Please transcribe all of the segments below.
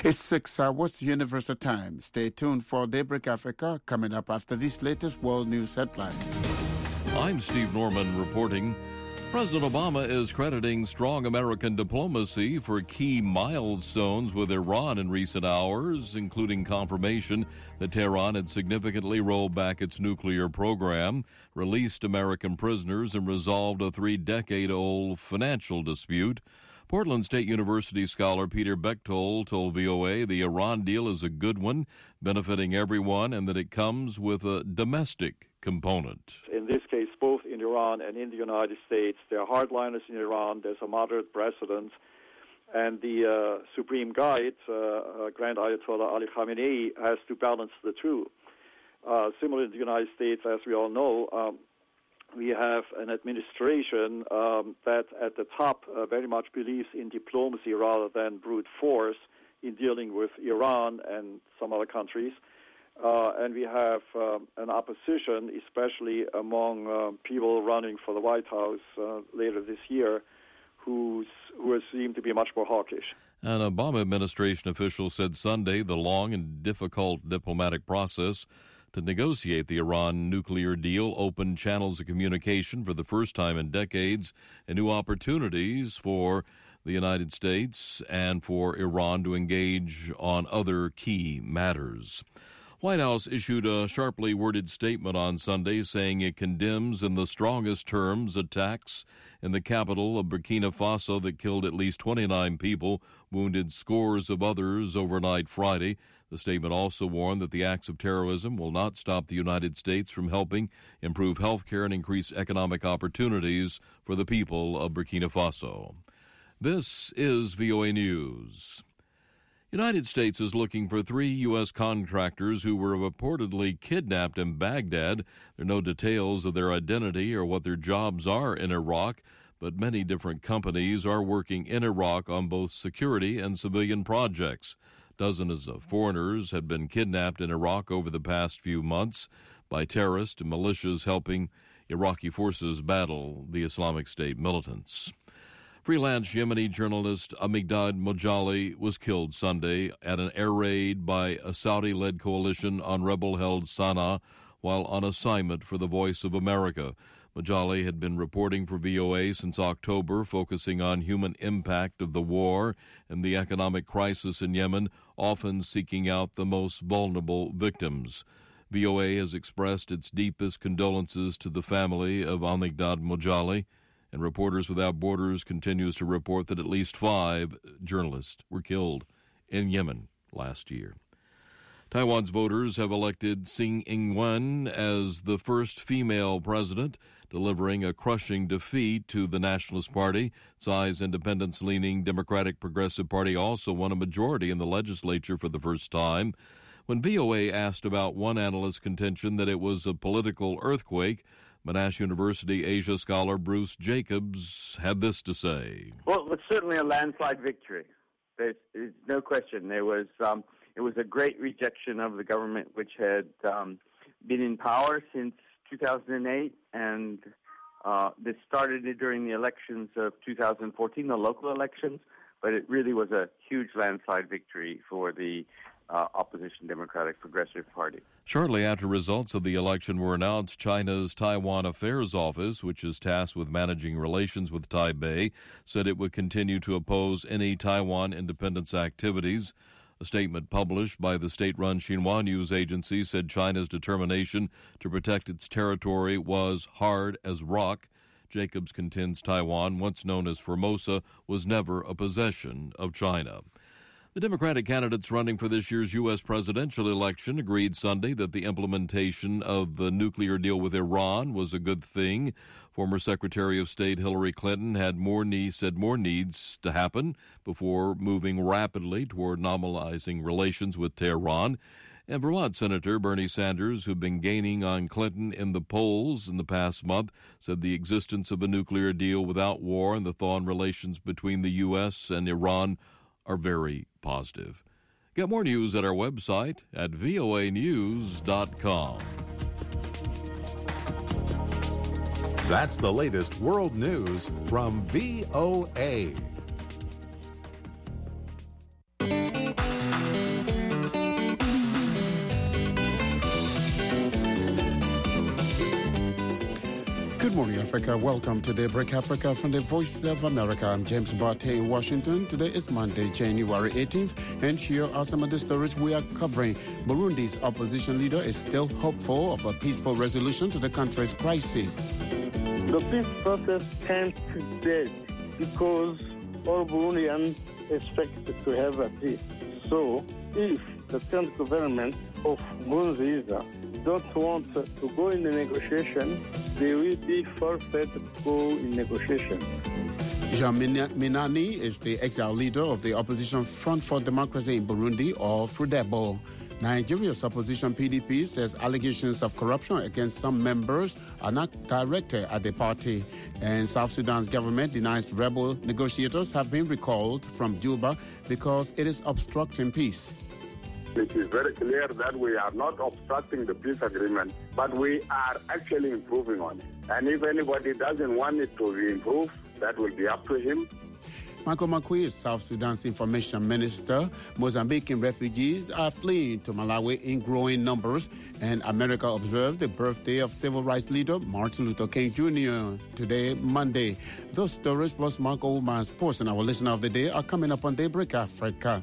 It's 6 hours, Universal Time. Stay tuned for Daybreak Africa, coming up after these latest world news headlines. I'm Steve Norman reporting. President Obama is crediting strong American diplomacy for key milestones with Iran in recent hours, including confirmation that Tehran had significantly rolled back its nuclear program, released American prisoners, and resolved a 3-decade-old financial dispute. Portland State University scholar Peter Bechtold told VOA the Iran deal is a good one, benefiting everyone, and that it comes with a domestic component. In this case, both in Iran and in the United States, there are hardliners in Iran, there's a moderate president, and the supreme guide, Grand Ayatollah Ali Khamenei, has to balance the two. Similar in the United States, as we all know, we have an administration that at the top very much believes in diplomacy rather than brute force in dealing with Iran and some other countries. And we have an opposition, especially among people running for the White House later this year, who seem to be much more hawkish. An Obama administration official said Sunday the long and difficult diplomatic process to negotiate the Iran nuclear deal opened channels of communication for the first time in decades and new opportunities for the United States and for Iran to engage on other key matters. White House issued a sharply worded statement on Sunday saying it condemns in the strongest terms attacks in the capital of Burkina Faso that killed at least 29 people, wounded scores of others overnight Friday. The statement also warned that the acts of terrorism will not stop the United States from helping improve health care and increase economic opportunities for the people of Burkina Faso. This is VOA News. United States is looking for 3 U.S. contractors who were reportedly kidnapped in Baghdad. There are no details of their identity or what their jobs are in Iraq, but many different companies are working in Iraq on both security and civilian projects. Dozens of foreigners have been kidnapped in Iraq over the past few months by terrorists and militias helping Iraqi forces battle the Islamic State militants. Freelance Yemeni journalist Amigdad Mojali was killed Sunday at an air raid by a Saudi-led coalition on rebel-held Sana'a while on assignment for the Voice of America. Mojali had been reporting for VOA since October, focusing on human impact of the war and the economic crisis in Yemen, often seeking out the most vulnerable victims. VOA has expressed its deepest condolences to the family of Amigdad Mojali, and Reporters Without Borders continues to report that at least 5 journalists were killed in Yemen last year. Taiwan's voters have elected Tsing Ing-wen as the first female president, delivering a crushing defeat to the Nationalist Party. Tsai's independence-leaning Democratic Progressive Party also won a majority in the legislature for the first time. When VOA asked about one analyst's contention that it was a political earthquake, Monash University Asia scholar Bruce Jacobs had this to say. Well, it's certainly a landslide victory. There's no question. It was a great rejection of the government, which had been in power since 2008, and this started during the elections of 2014, the local elections, but it really was a huge landslide victory for the opposition Democratic Progressive Party. Shortly after results of the election were announced, China's Taiwan Affairs Office, which is tasked with managing relations with Taipei, said it would continue to oppose any Taiwan independence activities. A statement published by the state-run Xinhua News Agency said China's determination to protect its territory was hard as rock. Jacobs contends Taiwan, once known as Formosa, was never a possession of China. The Democratic candidates running for this year's U.S. presidential election agreed Sunday that the implementation of the nuclear deal with Iran was a good thing. Former Secretary of State Hillary Clinton said more needs to happen before moving rapidly toward normalizing relations with Tehran. And Vermont Senator Bernie Sanders, who'd been gaining on Clinton in the polls in the past month, said the existence of a nuclear deal without war and the thaw in relations between the U.S. and Iran are very positive. Get more news at our website at voanews.com. That's the latest world news from VOA. Africa. Welcome to Daybreak Africa from the Voice of America. I'm James Bartay in Washington. Today is Monday, January 18th, and here are some of the stories we are covering. Burundi's opposition leader is still hopeful of a peaceful resolution to the country's crisis. The peace process can't be dead because all Burundians expect to have a peace. So, if the current government of Nkurunziza don't want to go in the negotiation, they will be forced to go in negotiation. Jean Minani is the exiled leader of the opposition Front for Democracy in Burundi, or FRODEBO. Nigeria's opposition PDP says allegations of corruption against some members are not directed at the party. And South Sudan's government denies rebel negotiators have been recalled from Juba because it is obstructing peace. It is very clear that we are not obstructing the peace agreement, but we are actually improving on it. And if anybody doesn't want it to be improved, that will be up to him. Michael Makui is South Sudan's information minister. Mozambican refugees are fleeing to Malawi in growing numbers, and America observed the birthday of civil rights leader Martin Luther King Jr. today, Monday. Those stories plus Mark Oman's Sports and our listener of the day are coming up on Daybreak Africa.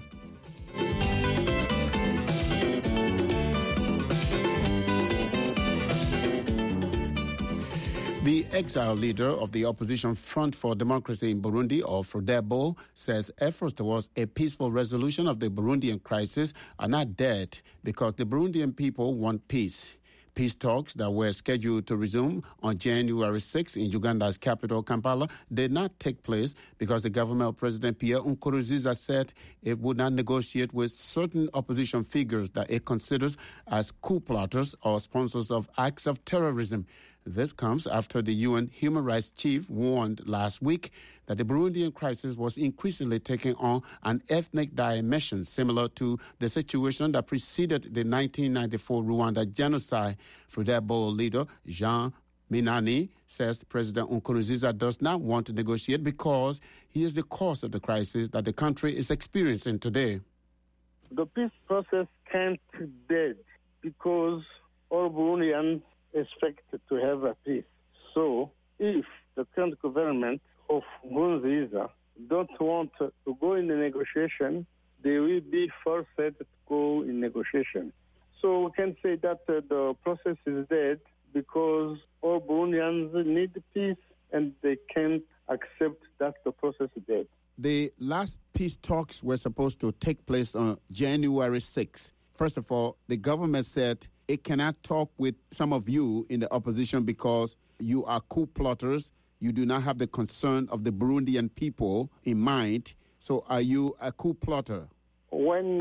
The exiled leader of the opposition Front for Democracy in Burundi, or FRODEBO, says efforts towards a peaceful resolution of the Burundian crisis are not dead because the Burundian people want peace. Peace talks that were scheduled to resume on January 6 in Uganda's capital, Kampala, did not take place because the government of President Pierre Nkurunziza said it would not negotiate with certain opposition figures that it considers as coup plotters or sponsors of acts of terrorism. This comes after the UN human rights chief warned last week that the Burundian crisis was increasingly taking on an ethnic dimension similar to the situation that preceded the 1994 Rwanda genocide. FRODEBO leader Jean Minani says President Nkurunziza does not want to negotiate because he is the cause of the crisis that the country is experiencing today. The peace process can't be dead because all Burundians expect to have a peace. So, if the current government of Nkurunziza don't want to go in the negotiation, they will be forced to go in negotiation. So we can say that the process is dead because all Burundians need peace and they can't accept that the process is dead. The last peace talks were supposed to take place on January 6th. First of all, the government said it cannot talk with some of you in the opposition because you are coup plotters. You do not have the concern of the Burundian people in mind. So are you a coup plotter? When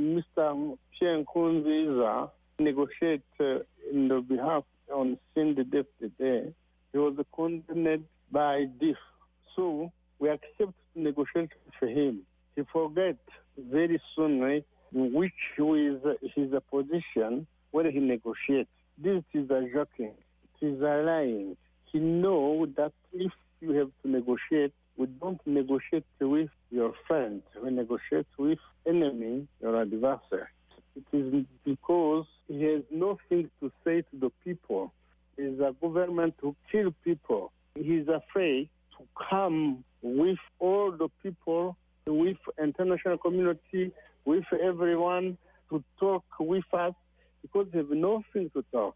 Mr. Pierre Nkurunziza negotiated in the behalf on Sindidef today, he was condemned by DIF. So we accept to negotiate for him. He forget very soon which is his position when he negotiates. This is a joking. It is a lying. He knows that if you have to negotiate, we don't negotiate with your friend. We negotiate with enemy, your adversary. It is because he has nothing to say to the people. He is a government who kills people. He is afraid to come with all the people, with international community, with everyone to talk with us because they have nothing to talk.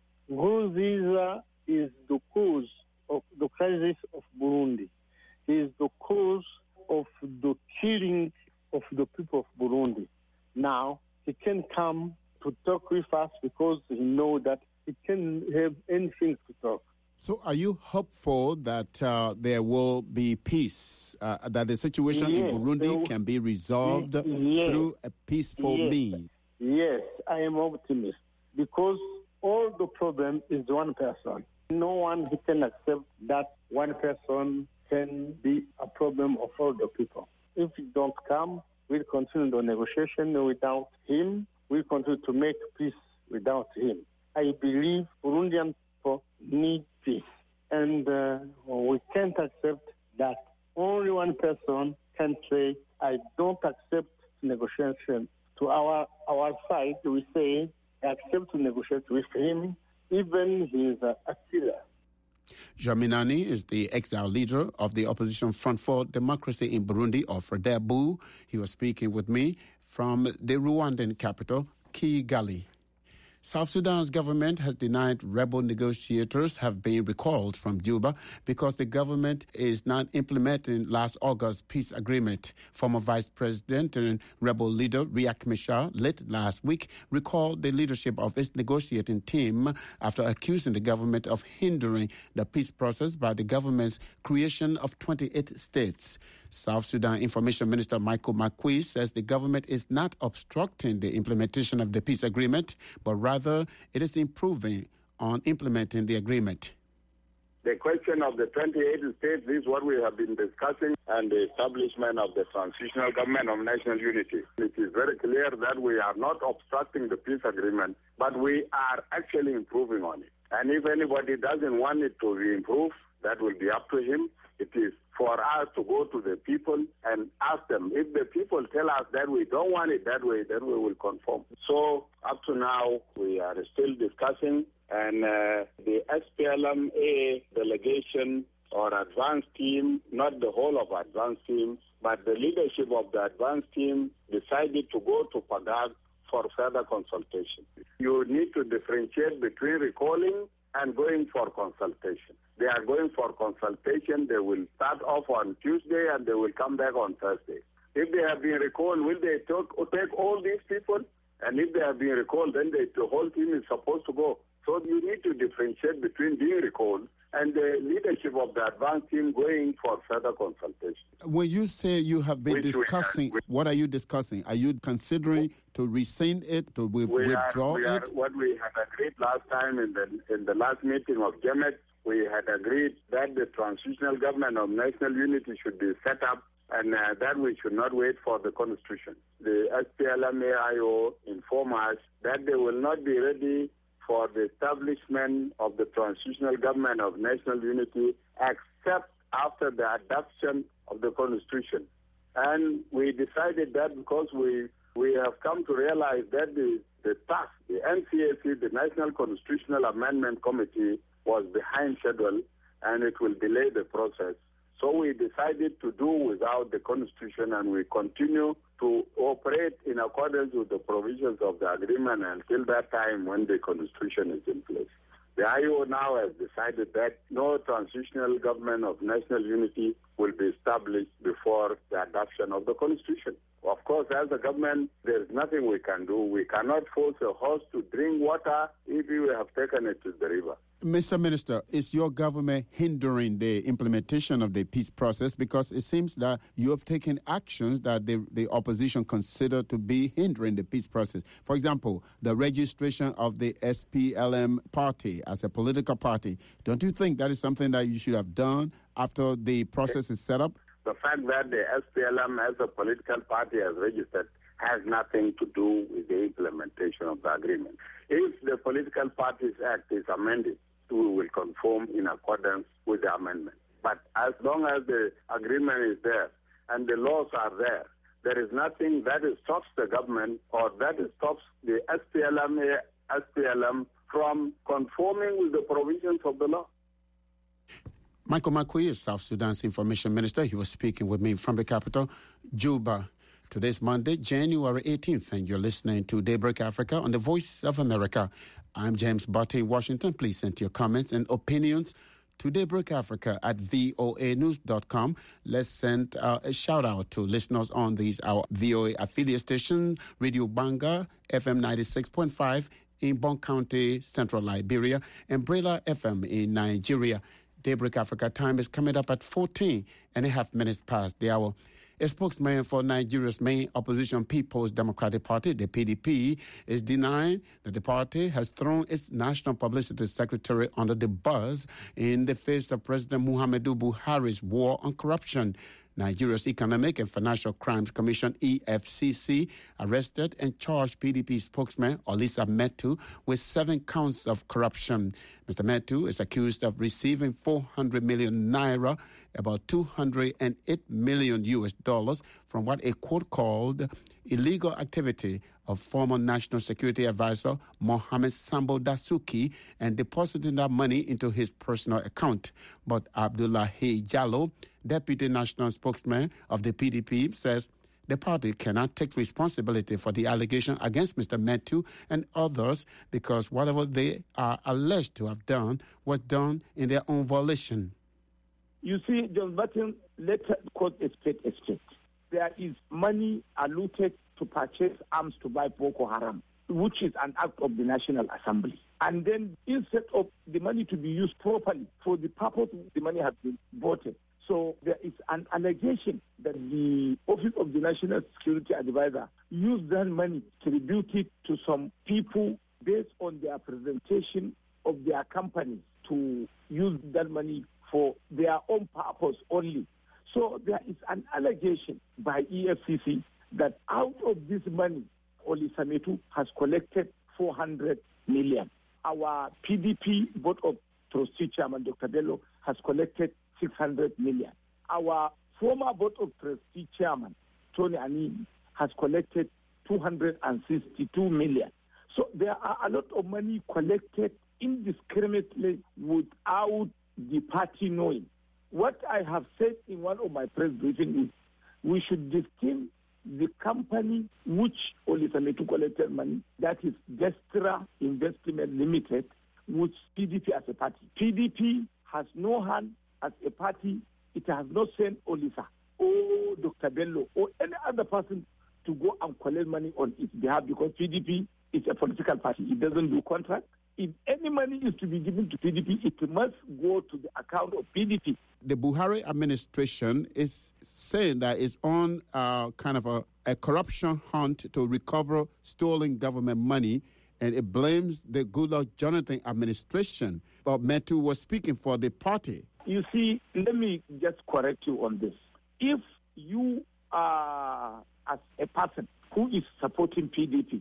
Nkurunziza is the cause of the crisis of Burundi. He is the cause of the killing of the people of Burundi. Now, he can come to talk with us because he knows that he can have anything to talk. So are you hopeful that there will be peace, that the situation in Burundi can be resolved through a peaceful means? Yes, I am optimist because all the problem is one person. No one can accept that one person can be a problem of all the people. If he don't come, we'll continue the negotiation without him. We'll continue to make peace without him. I believe Burundian people need peace. And we can't accept that only one person can say, I don't accept negotiation. To our side, we say, I accept to negotiate with him, even he is a killer. Dlamini is the exiled leader of the opposition Front for Democracy in Burundi, or FRODEBU. He was speaking with me from the Rwandan capital, Kigali. South Sudan's government has denied rebel negotiators have been recalled from Juba because the government is not implementing last August's peace agreement. Former Vice President and rebel leader Riek Machar late last week recalled the leadership of its negotiating team after accusing the government of hindering the peace process by the government's creation of 28 states. South Sudan Information Minister Michael Makui says the government is not obstructing the implementation of the peace agreement, but rather it is improving on implementing the agreement. The question of the 28 states is what we have been discussing, and the establishment of the transitional government of national unity. It is very clear that we are not obstructing the peace agreement, but we are actually improving on it. And if anybody doesn't want it to be improved, that will be up to him. It is for us to go to the people and ask them. If the people tell us that we don't want it that way, then we will conform. So up to now, we are still discussing, and the SPLM-A delegation or advanced team, not the whole of advanced team, but the leadership of the advanced team decided to go to Pagag for further consultation. You need to differentiate between recalling and going for consultation. They are going for consultation. They will start off on Tuesday and they will come back on Thursday. If they have been recalled, will they take all these people? And if they have been recalled, then the whole team is supposed to go. So you need to differentiate between being recalled and the leadership of the advanced team going for further consultation. When you say you have been discussing, what are you discussing? Are you considering to rescind it, to withdraw it? What we had agreed last time in the last meeting of GEMET, we had agreed that the transitional government of national unity should be set up, and that we should not wait for the constitution. The SPLM-AIO informed us that they will not be ready for the establishment of the transitional government of national unity except after the adoption of the constitution. And we decided that because we have come to realize that the task, the NCAC, the National Constitutional Amendment Committee, was behind schedule and it will delay the process. So we decided to do without the constitution, and we continue to operate in accordance with the provisions of the agreement until that time when the constitution is in place. The IO now has decided that no transitional government of national unity will be established before the adoption of the constitution. Of course, as a government, there is nothing we can do. We cannot force a horse to drink water if we have taken it to the river. Mr. Minister, is your government hindering the implementation of the peace process? Because it seems that you have taken actions that the opposition consider to be hindering the peace process. For example, the registration of the SPLM party as a political party. Don't you think that is something that you should have done after the process is set up? The fact that the SPLM as a political party has registered has nothing to do with the implementation of the agreement. If the Political Parties Act is amended, we will conform in accordance with the amendment. But as long as the agreement is there and the laws are there, there is nothing that stops the government or that stops the SPLM from conforming with the provisions of the law. Michael Makui is South Sudan's Information Minister. He was speaking with me from the capital, Juba. Today's Monday, January 18th, and you're listening to Daybreak Africa on the Voice of America. I'm James Botte in Washington. Please send your comments and opinions to Daybreak Africa at voanews.com. Let's send a shout-out to listeners on our VOA affiliate station, Radio Banga, FM 96.5 in Bon County, Central Liberia, and Brela FM in Nigeria. Daybreak Africa time is coming up at 14.5 minutes past the hour. A spokesman for Nigeria's main opposition People's Democratic Party, the PDP, is denying that the party has thrown its national publicity secretary under the bus in the face of President Muhammadu Buhari's war on corruption. Nigeria's Economic and Financial Crimes Commission, EFCC, arrested and charged PDP spokesman Olisa Metu with 7 counts of corruption. Mr. Metu is accused of receiving 400 million naira, about $208 million US, from what a court called illegal activity of former National Security Advisor Mohammed Sambo Dasuki and depositing that money into his personal account. But Abdullahi Jallo, Deputy National Spokesman of the PDP, says the party cannot take responsibility for the allegation against Mr. Metu and others because whatever they are alleged to have done was done in their own volition. You see, John Button, let us call a spade a spade. There is money allotted to purchase arms to buy Boko Haram, which is an act of the National Assembly. And then instead of the money to be used properly for the purpose the money has been voted. So there is an allegation that the Office of the National Security Advisor used that money to tribute it to some people based on their presentation of their companies to use that money for their own purpose only. So there is an allegation by EFCC that out of this money, Olisa Metu has collected 400 million. Our PDP Board of Trustee Chairman, Dr. Bello, has collected 600 million. Our former Board of Trustee Chairman, Tony Anin, has collected 262 million. So there are a lot of money collected indiscriminately without the party knowing. What I have said in one of my press briefings is we should distinguish the company which Olisa Metu collected money, that is Destra Investment Limited, which PDP as a party. PDP has no hand as a party. It has not sent Olisa or Dr. Bello or any other person to go and collect money on its behalf because PDP is a political party. It doesn't do contract. If any money is to be given to PDP, it must go to the account of PDP. The Buhari administration is saying that it's on kind of a corruption hunt to recover stolen government money, and it blames the Goodluck Jonathan administration. But Metu was speaking for the party. You see, let me just correct you on this. If you are, as a person who is supporting PDP,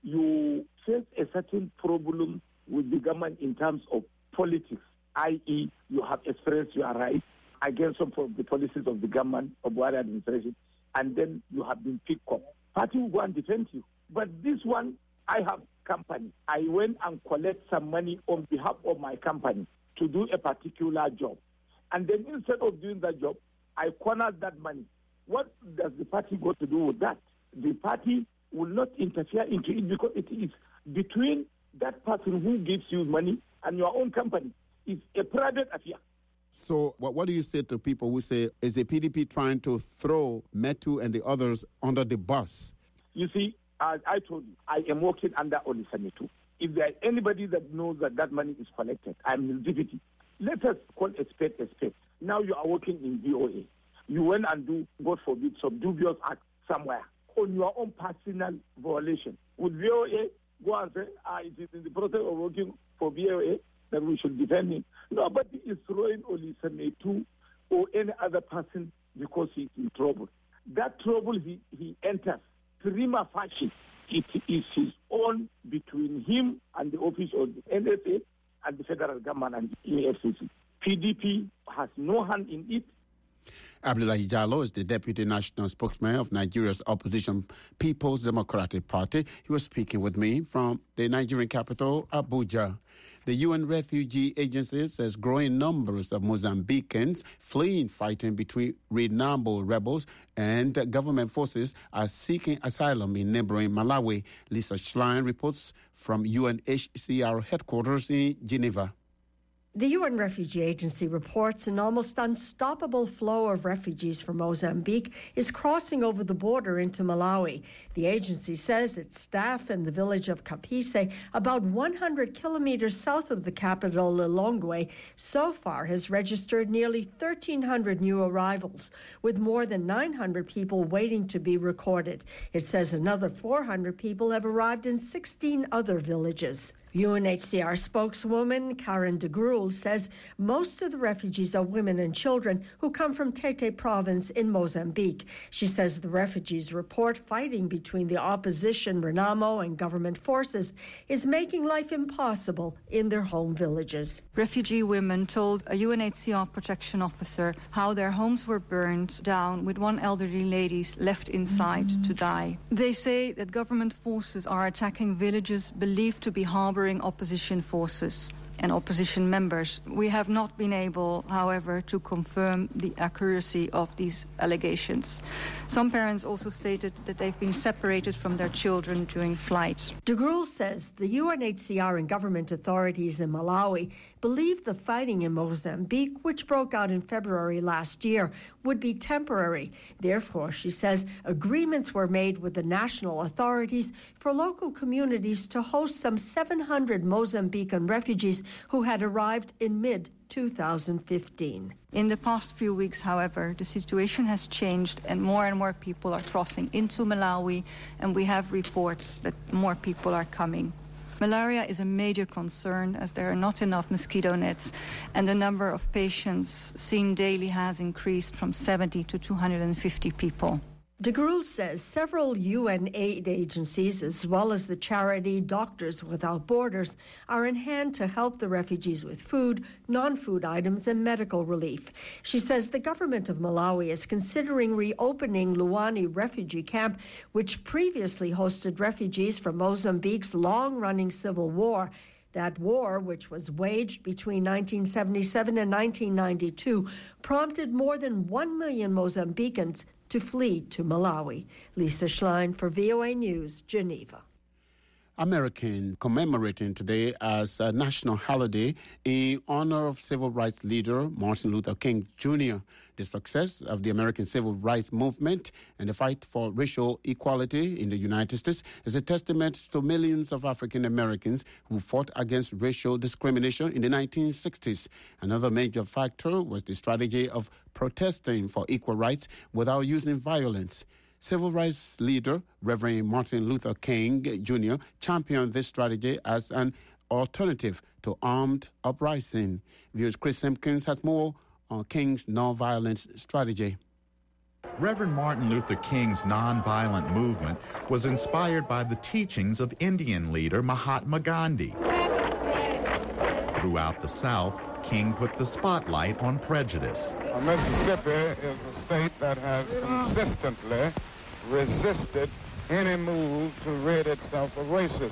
you face a certain problem with the government in terms of politics, i.e., you have expressed your right against some of the policies of the government, of Buhari administration, and then you have been picked up. Party will go and defend you. But this one, I have company. I went and collect some money on behalf of my company to do a particular job. And then instead of doing that job, I cornered that money. What does the party go to do with that? The party will not interfere into it because it is between that person who gives you money and your own company. It's a private affair. So what do you say to people who say, is the PDP trying to throw Metu and the others under the bus? You see, as I told you, I am working under Olisa Metu. If there is anybody that knows that that money is collected, I am his deputy. Let us call a spade a spade. Now you are working in VOA. You went and do, God forbid, some dubious act somewhere on your own personal violation. Would VOA go and say, it is in the process of working for VOA that we should defend him? Nobody is throwing Olisa Metu or any other person because he is in trouble. That trouble he enters, prima facie, it is his own between him and the office of the NSA and the federal government and the EFCC. PDP has no hand in it. Abdullahi Jallo is the Deputy National Spokesman of Nigeria's opposition People's Democratic Party. He was speaking with me from the Nigerian capital, Abuja. The UN Refugee Agency says growing numbers of Mozambicans fleeing fighting between Renamo rebels and government forces are seeking asylum in neighboring Malawi. Lisa Schlein reports from UNHCR headquarters in Geneva. The UN Refugee Agency reports an almost unstoppable flow of refugees from Mozambique is crossing over the border into Malawi. The agency says its staff in the village of Kapise, about 100 kilometers south of the capital, Lilongwe, so far has registered nearly 1,300 new arrivals, with more than 900 people waiting to be recorded. It says another 400 people have arrived in 16 other villages. UNHCR spokeswoman Karen de Gruel says most of the refugees are women and children who come from Tete province in Mozambique. She says the refugees report fighting between the opposition Renamo and government forces is making life impossible in their home villages. Refugee women told a UNHCR protection officer how their homes were burned down with one elderly lady left inside to die. They say that government forces are attacking villages believed to be harboring opposition forces and opposition members. We have not been able, however, to confirm the accuracy of these allegations. Some parents also stated that they've been separated from their children during flight. De Gruel says the UNHCR and government authorities in Malawi believe the fighting in Mozambique, which broke out in February last year, would be temporary. Therefore, she says, agreements were made with the national authorities for local communities to host some 700 Mozambican refugees who had arrived in mid-2015. In the past few weeks, however, the situation has changed and more people are crossing into Malawi, and we have reports that more people are coming. Malaria is a major concern as there are not enough mosquito nets, and the number of patients seen daily has increased from 70 to 250 people. De Gruel says several UN aid agencies, as well as the charity Doctors Without Borders, are in hand to help the refugees with food, non-food items, and medical relief. She says the government of Malawi is considering reopening Luwani refugee camp, which previously hosted refugees from Mozambique's long-running civil war. That war, which was waged between 1977 and 1992, prompted more than 1 million Mozambicans to flee to Malawi. Lisa Schlein for VOA News, Geneva. Americans commemorating today as a national holiday in honor of civil rights leader Martin Luther King Jr. The success of the American civil rights movement and the fight for racial equality in the United States is a testament to millions of African Americans who fought against racial discrimination in the 1960s. Another major factor was the strategy of protesting for equal rights without using violence. Civil rights leader Reverend Martin Luther King Jr. championed this strategy as an alternative to armed uprising. Viewers Chris Simpkins has more on King's nonviolence strategy. Reverend Martin Luther King's nonviolent movement was inspired by the teachings of Indian leader Mahatma Gandhi. Throughout the South, King put the spotlight on prejudice. Mississippi is a state that has consistently resisted any move to rid itself of racism.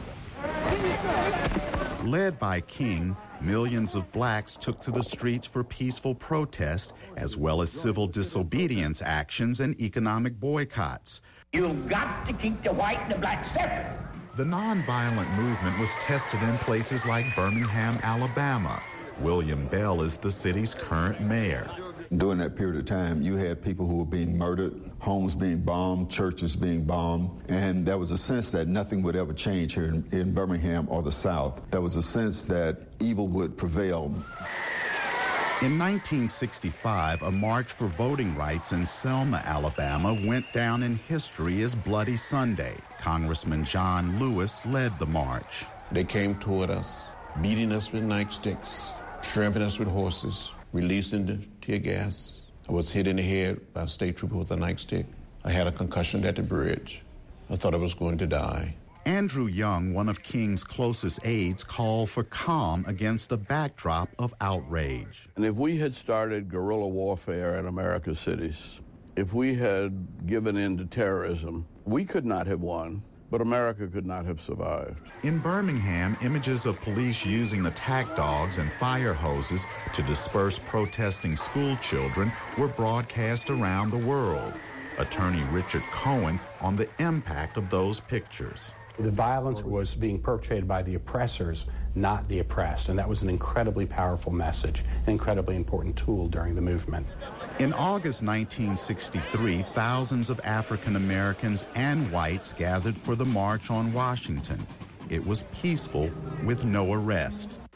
Led by King, millions of blacks took to the streets for peaceful protest, as well as civil disobedience actions and economic boycotts. You've got to keep the white and the black separate. The nonviolent movement was tested in places like Birmingham, Alabama. William Bell is the city's current mayor. During that period of time, you had people who were being murdered, homes being bombed, churches being bombed, and there was a sense that nothing would ever change here in Birmingham or the South. There was a sense that evil would prevail. In 1965, a march for voting rights in Selma, Alabama went down in history as Bloody Sunday. Congressman John Lewis led the march. They came toward us, beating us with nightsticks, trampling us with horses, releasing the tear gas. I was hit in the head by a state trooper with a nightstick. I had a concussion at the bridge. I thought I was going to die. Andrew Young, one of King's closest aides, called for calm against a backdrop of outrage. And if we had started guerrilla warfare in America's cities, if we had given in to terrorism, we could not have won. But America could not have survived. In Birmingham, images of police using attack dogs and fire hoses to disperse protesting school children were broadcast around the world. Attorney Richard Cohen on the impact of those pictures. The violence was being perpetrated by the oppressors, not the oppressed, and that was an incredibly powerful message, an incredibly important tool during the movement. In August 1963, thousands of African Americans and whites gathered for the March on Washington. It was peaceful with no arrests.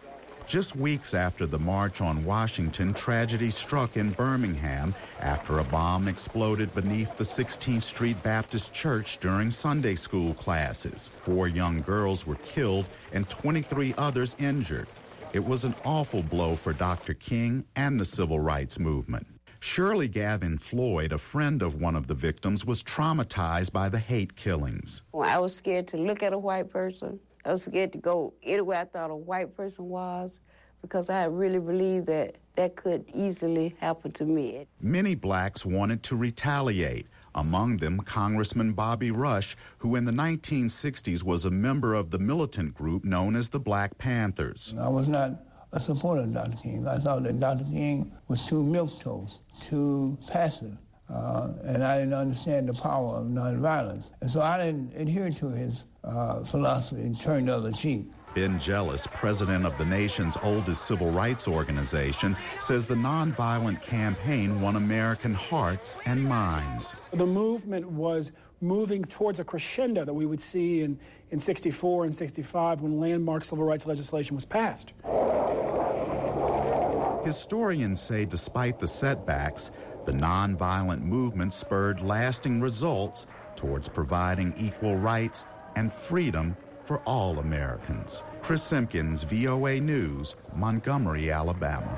Just weeks after the March on Washington, tragedy struck in Birmingham after a bomb exploded beneath the 16th Street Baptist Church during Sunday school classes. 4 young girls were killed and 23 others injured. It was an awful blow for Dr. King and the civil rights movement. Shirley Gavin Floyd, a friend of one of the victims, was traumatized by the hate killings. I was scared to look at a white person. I was scared to go anywhere I thought a white person was, because I really believed that that could easily happen to me. Many blacks wanted to retaliate. Among them, Congressman Bobby Rush, who in the 1960s was a member of the militant group known as the Black Panthers. I was not a supporter of Dr. King. I thought that Dr. King was too milquetoast, too passive. And I didn't understand the power of nonviolence. And so I didn't adhere to his philosophy and turned the other cheek. Ben Jealous, president of the nation's oldest civil rights organization, says the nonviolent campaign won American hearts and minds. The movement was moving towards a crescendo that we would see in 64 and 65 when landmark civil rights legislation was passed. Historians say despite the setbacks, the nonviolent movement spurred lasting results towards providing equal rights and freedom for all Americans. Chris Simpkins, VOA News, Montgomery, Alabama.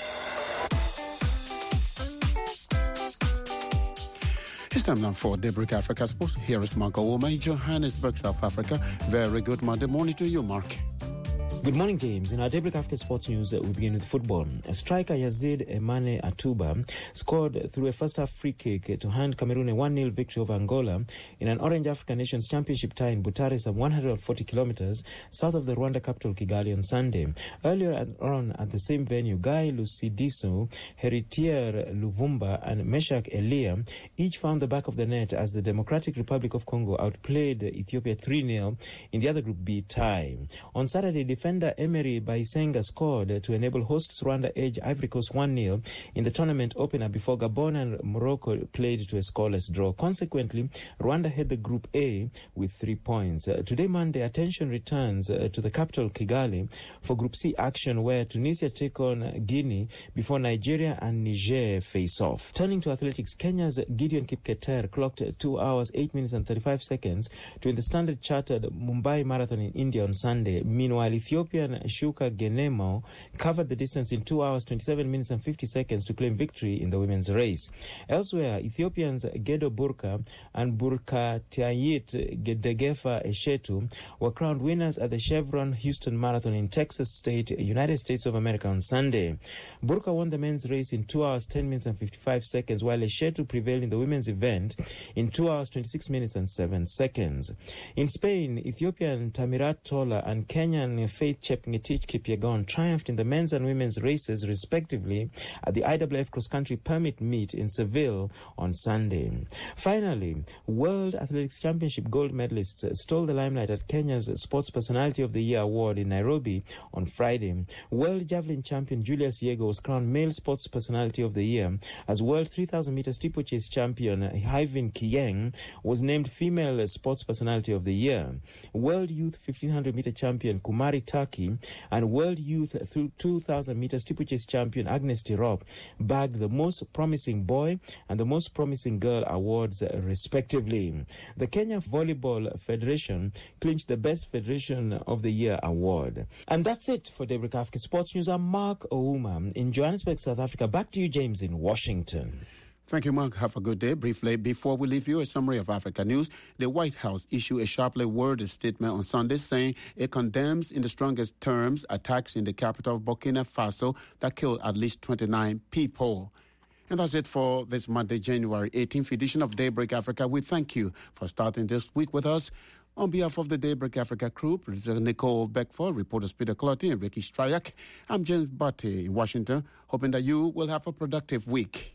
It's time now for Daybreak Africa Sports. Here is Mark Owoma in Johannesburg, South Africa. Very good Monday morning to you, Mark. Good morning, James. In our Daybreak Africa Sports News, we begin with football. Striker Yazid Emane Atuba scored through a first-half free kick to hand Cameroon a 1-0 victory over Angola in an Orange African Nations Championship tie in Butare, some 140 kilometers south of the Rwanda capital Kigali on Sunday. Earlier on at the same venue, Guy Lucidiso, Heritier Luvumba and Meshak Elia each found the back of the net as the Democratic Republic of Congo outplayed Ethiopia 3-0 in the other Group B tie. On Saturday, defender Emery Baisenga scored to enable hosts Rwanda edge Ivory Coast 1-0 in the tournament opener before Gabon and Morocco played to a scoreless draw. Consequently, Rwanda had the Group A with 3 points. Today, Monday, attention returns to the capital Kigali for Group C action where Tunisia take on Guinea before Nigeria and Niger face off. Turning to athletics, Kenya's Gideon Kipketer clocked 2 hours, 8 minutes and 35 seconds to win the Standard Chartered Mumbai Marathon in India on Sunday. Meanwhile, Ethiopian Shuka Genemo covered the distance in 2 hours, 27 minutes and 50 seconds to claim victory in the women's race. Elsewhere, Ethiopians Gedo Burka and Burka Tiayit Gedegefa Eshetu were crowned winners at the Chevron Houston Marathon in Texas State, United States of America on Sunday. Burka won the men's race in 2 hours, 10 minutes and 55 seconds, while Eshetu prevailed in the women's event in 2 hours, 26 minutes and 7 seconds. In Spain, Ethiopian Tamirat Tola and Kenyan Faith Chepngetich Kipyegon triumphed in the men's and women's races, respectively, at the IAAF cross-country permit meet in Seville on Sunday. Finally, World Athletics Championship gold medalists stole the limelight at Kenya's Sports Personality of the Year award in Nairobi on Friday. World Javelin champion Julius Yego was crowned Male Sports Personality of the Year, as World 3,000-meter steeplechase champion Hyvin Kiyeng was named Female Sports Personality of the Year. World Youth 1,500-meter champion Kumari Taki and World Youth 2,000-meter steeplechase champion Agnes Tirop bagged the Most Promising Boy and the Most Promising Girl awards, respectively. The Kenya Volleyball Federation clinched the Best Federation of the Year award. And that's it for Daybreak Africa Sports News. I'm Mark Ouma in Johannesburg, South Africa. Back to you, James, in Washington. Thank you, Mark. Have a good day. Briefly, before we leave you, a summary of Africa news. The White House issued a sharply worded statement on Sunday saying it condemns in the strongest terms attacks in the capital of Burkina Faso that killed at least 29 people. And that's it for this Monday, January 18th edition of Daybreak Africa. We thank you for starting this week with us. On behalf of the Daybreak Africa crew, producer Nicole Beckford, reporters Peter Clotty and Ricky Strayak, I'm James Butte in Washington, hoping that you will have a productive week.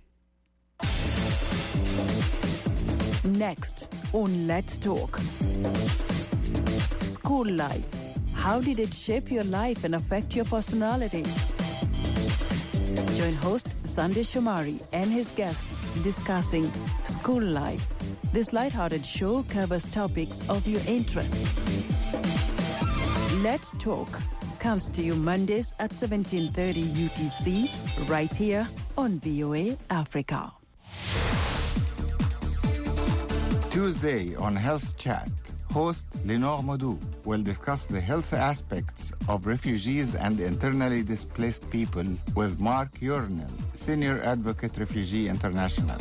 Next on Let's Talk. School life. How did it shape your life and affect your personality? Join host Sunday Shomari and his guests discussing school life. This lighthearted show covers topics of your interest. Let's Talk comes to you Mondays at 17:30 UTC, right here on VOA Africa. Tuesday on Health Chat, host Lenore Modou will discuss the health aspects of refugees and internally displaced people with Mark Yurnell, Senior Advocate Refugee International.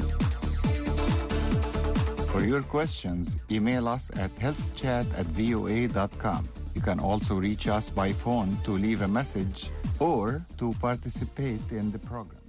For your questions, email us at healthchat@voa.com. You can also reach us by phone to leave a message or to participate in the program.